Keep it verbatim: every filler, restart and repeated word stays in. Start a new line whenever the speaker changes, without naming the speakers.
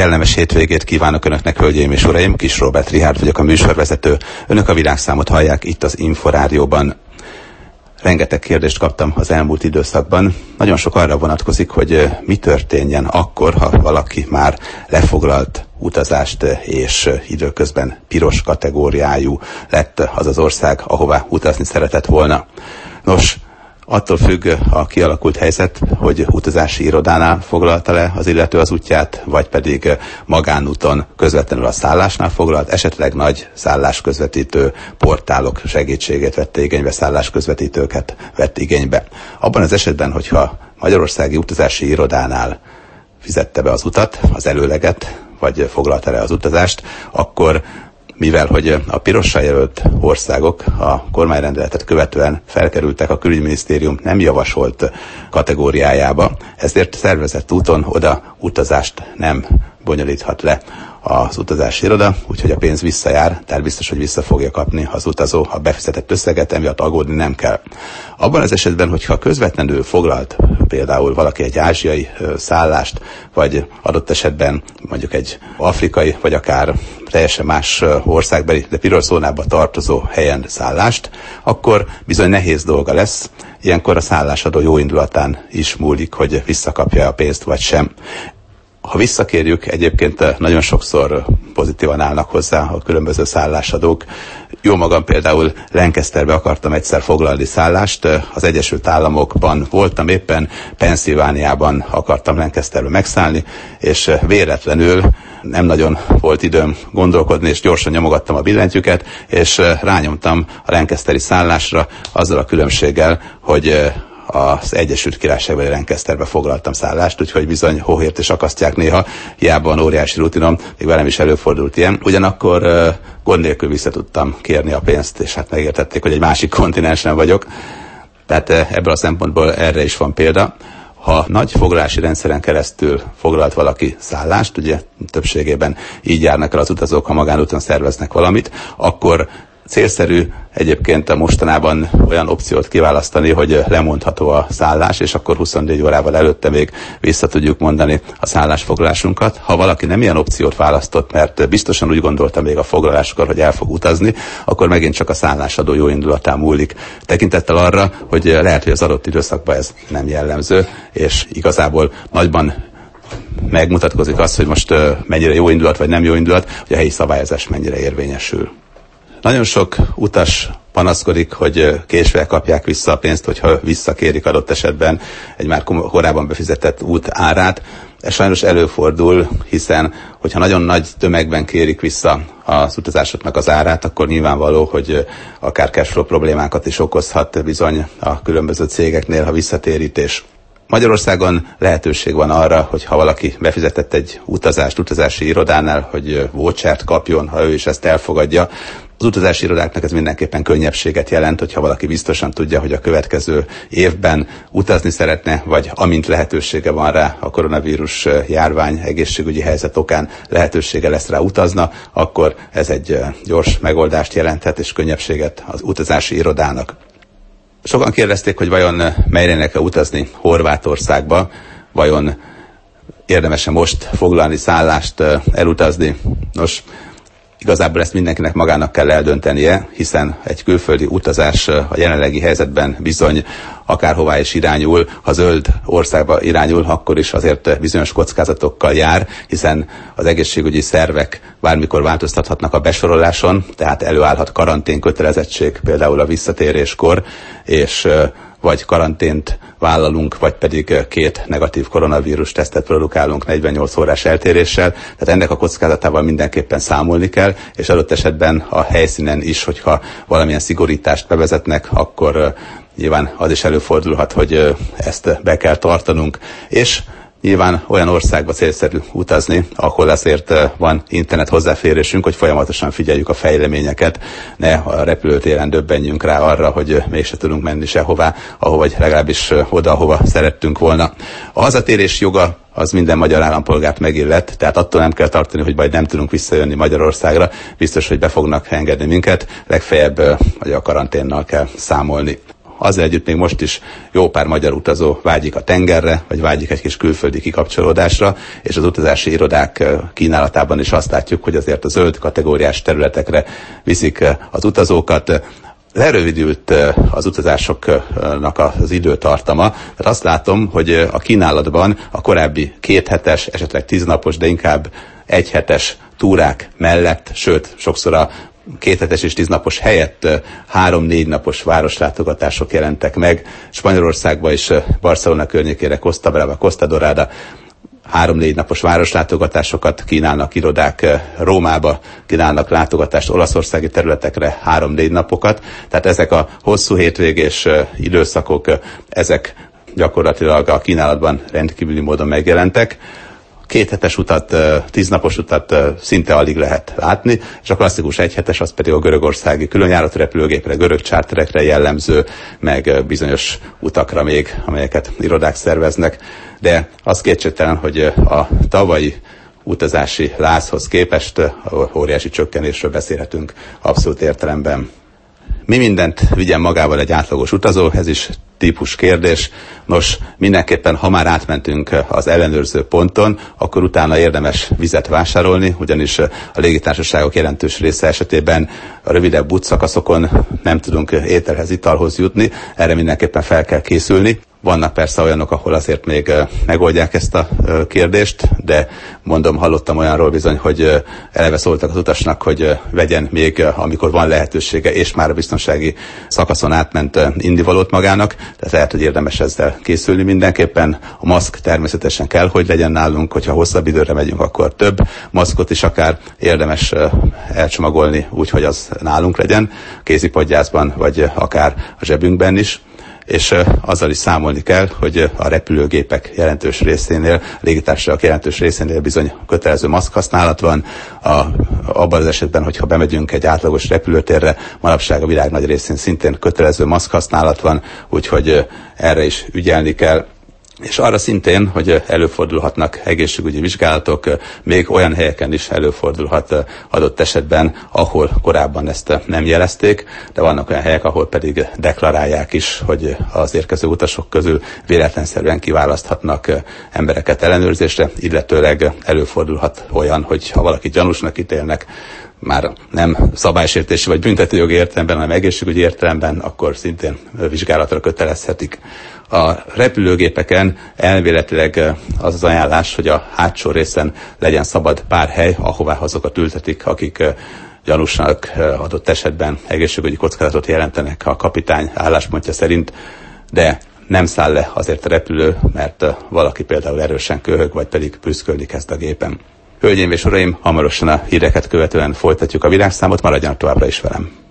Kellemes hétvégét kívánok Önöknek, hölgyeim és uraim! Kis Róbert Richárd vagyok, a műsorvezető. Önök a világszámot hallják itt az Inforádióban. Rengeteg kérdést kaptam az elmúlt időszakban. Nagyon sok arra vonatkozik, hogy mi történjen akkor, ha valaki már lefoglalt utazást, és időközben piros kategóriájú lett az az ország, ahová utazni szeretett volna. Nos, attól függ a kialakult helyzet, hogy utazási irodánál foglalta le az illető az útját, vagy pedig magánúton közvetlenül a szállásnál foglalt, esetleg nagy szállásközvetítő portálok segítségét vette igénybe, szállásközvetítőket vett igénybe. Abban az esetben, hogyha magyarországi utazási irodánál fizette be az utat, az előleget, vagy foglalta le az utazást, akkor mivel hogy a pirossal jelölt országok a kormányrendeletet követően felkerültek a külügyminisztérium nem javasolt kategóriájába, ezért szervezett úton oda utazást nem bonyolíthat le az utazási iroda, úgyhogy a pénz visszajár, tehát biztos, hogy vissza fogja kapni az utazó a befizetett összeget, emiatt aggódni nem kell. Abban az esetben, hogyha közvetlenül foglalt például valaki egy ázsiai szállást, vagy adott esetben mondjuk egy afrikai, vagy akár teljesen más országbeli, de piros zónába tartozó helyen szállást, akkor bizony nehéz dolga lesz. Ilyenkor a szállásadó jó indulatán is múlik, hogy visszakapja a pénzt, vagy sem. Ha visszakérjük, egyébként nagyon sokszor pozitívan állnak hozzá a különböző szállásadók. Jó magam például Lancasterbe akartam egyszer foglalni szállást, az Egyesült Államokban voltam éppen, Pennsylvániában akartam Lancasterbe megszállni, és véletlenül nem nagyon volt időm gondolkodni, és gyorsan nyomogattam a billentyűket, és rányomtam a Lancasteri szállásra azzal a különbséggel, hogy az Egyesült Királyságban Lancasterbe foglaltam szállást, úgyhogy bizony hóhért és akasztják néha, hiába van óriási rutinom, még velem is előfordult ilyen. Ugyanakkor uh, gond nélkül vissza tudtam kérni a pénzt, és hát megértették, hogy egy másik kontinensen vagyok. Tehát uh, ebből a szempontból erre is van példa. Ha nagy foglalási rendszeren keresztül foglalt valaki szállást, ugye többségében így járnak el az utazók, ha magánúton szerveznek valamit, akkor célszerű egyébként a mostanában olyan opciót kiválasztani, hogy lemondható a szállás, és akkor huszonnégy órával előtte még vissza tudjuk mondani a szállásfoglalásunkat. Ha valaki nem ilyen opciót választott, mert biztosan úgy gondolta még a foglaláskor, hogy el fog utazni, akkor megint csak a szállásadó jó indulatán múlik. Tekintettel arra, hogy lehet, hogy az adott időszakban ez nem jellemző, és igazából nagyban megmutatkozik az, hogy most mennyire jó indulat vagy nem jó indulat, hogy a helyi szabályozás mennyire érvényesül. Nagyon sok utas panaszkodik, hogy késve kapják vissza a pénzt, hogyha visszakérik adott esetben egy már korábban befizetett út árát. Ez sajnos előfordul, hiszen hogyha nagyon nagy tömegben kérik vissza az utazásoknak az árát, akkor nyilvánvaló, hogy akár cashflow problémákat is okozhat bizony a különböző cégeknél a visszatérítés. Magyarországon lehetőség van arra, hogy ha valaki befizetett egy utazást utazási irodánál, hogy vouchert kapjon, ha ő is ezt elfogadja. Az utazási irodáknak ez mindenképpen könnyebbséget jelent, hogyha valaki biztosan tudja, hogy a következő évben utazni szeretne, vagy amint lehetősége van rá a koronavírus járvány egészségügyi helyzet okán lehetősége lesz rá utazna, akkor ez egy gyors megoldást jelenthet és könnyebbséget az utazási irodának. Sokan kérdezték, hogy vajon merjenek-e utazni Horvátországba, vajon érdemes-e most foglalni szállást, elutazni. Nos, igazából ezt mindenkinek magának kell eldöntenie, hiszen egy külföldi utazás a jelenlegi helyzetben bizony akárhová is irányul, ha zöld országba irányul, akkor is azért bizonyos kockázatokkal jár, hiszen az egészségügyi szervek bármikor változtathatnak a besoroláson, tehát előállhat karanténkötelezettség például a visszatéréskor, és vagy karantént vállalunk, vagy pedig két negatív koronavírus tesztet produkálunk negyvennyolc órás eltéréssel. Tehát ennek a kockázatával mindenképpen számolni kell, és adott esetben a helyszínen is, hogyha valamilyen szigorítást bevezetnek, akkor nyilván az is előfordulhat, hogy ezt be kell tartanunk. És nyilván olyan országba célszerű utazni, ahol azért van internet hozzáférésünk, hogy folyamatosan figyeljük a fejleményeket, ne a repülőtéren döbbenjünk rá arra, hogy mégse tudunk menni sehová, ahova vagy legalábbis oda, ahova szerettünk volna. A hazatérés joga az minden magyar állampolgárt megillet, tehát attól nem kell tartani, hogy majd nem tudunk visszajönni Magyarországra, biztos, hogy be fognak engedni minket, legfeljebb vagy a karanténnal kell számolni. azzal együtt még most is jó pár magyar utazó vágyik a tengerre, vagy vágyik egy kis külföldi kikapcsolódásra, és az utazási irodák kínálatában is azt látjuk, hogy azért a zöld kategóriás területekre viszik az utazókat. Lerövidült az utazásoknak az időtartama. Tehát azt látom, hogy a kínálatban a korábbi kéthetes, esetleg tíznapos, de inkább egyhetes túrák mellett, sőt, sokszor a kéthetes és tíznapos helyett három-négy napos városlátogatások jelentek meg. Spanyolországban is Barcelona környékére, Costa Brava, Costa Dorada három-négy napos városlátogatásokat kínálnak irodák, Rómába kínálnak látogatást, olaszországi területekre három-négy napokat. Tehát ezek a hosszú hétvégés időszakok, ezek gyakorlatilag a kínálatban rendkívüli módon megjelentek. Kéthetes utat, tíznapos utat szinte alig lehet látni, és a klasszikus egyhetes, az pedig a görögországi különjáratú repülőgépre, görög charterekre jellemző, meg bizonyos utakra még, amelyeket irodák szerveznek. De az kétségtelen, hogy a tavalyi utazási lázhoz képest óriási csökkenésről beszélhetünk abszolút értelemben. Mi mindent vigyen magával egy átlagos utazó, ez is típus kérdés. Nos, mindenképpen, ha már átmentünk az ellenőrző ponton, akkor utána érdemes vizet vásárolni, ugyanis a légitársaságok jelentős része esetében a rövidebb útszakaszokon nem tudunk ételhez, italhoz jutni, erre mindenképpen fel kell készülni. Vannak persze olyanok, ahol azért még megoldják ezt a kérdést, de mondom, hallottam olyanról bizony, hogy eleve szóltak az utasnak, hogy vegyen még, amikor van lehetősége, és már a biztonsági szakaszon átment indivalót magának, tehát lehet, hogy érdemes ezzel készülni mindenképpen. A maszk természetesen kell, hogy legyen nálunk, hogyha hosszabb időre megyünk, akkor több maszkot is akár érdemes elcsomagolni úgy, hogy az nálunk legyen, kézipadjászban, vagy akár a zsebünkben is. És azzal is számolni kell, hogy a repülőgépek jelentős részénél, a légitársaságok jelentős részénél bizony kötelező maszk használat van. A, abban az esetben, hogyha bemegyünk egy átlagos repülőtérre, manapság a világ nagy részén szintén kötelező maszk használat van, úgyhogy erre is ügyelni kell. És arra szintén, hogy előfordulhatnak egészségügyi vizsgálatok, még olyan helyeken is előfordulhat adott esetben, ahol korábban ezt nem jelezték, de vannak olyan helyek, ahol pedig deklarálják is, hogy az érkező utasok közül véletlenszerűen kiválaszthatnak embereket ellenőrzésre, illetőleg előfordulhat olyan, hogy ha valaki gyanúsnak ítélnek, már nem szabálysértési vagy büntetőjogi értelemben, hanem egészségügyi értelemben, akkor szintén vizsgálatra kötelezhetik. A repülőgépeken elméletileg az az ajánlás, hogy a hátsó részen legyen szabad pár hely, ahová azokat ültetik, akik gyanúsnak adott esetben egészségügyi kockázatot jelentenek a kapitány álláspontja szerint, de nem száll le azért a repülő, mert valaki például erősen köhög, vagy pedig prüszkölni kezd a gépen. Hölgyeim és uraim, hamarosan a híreket követően folytatjuk a világszámot, maradjanak továbbra is velem.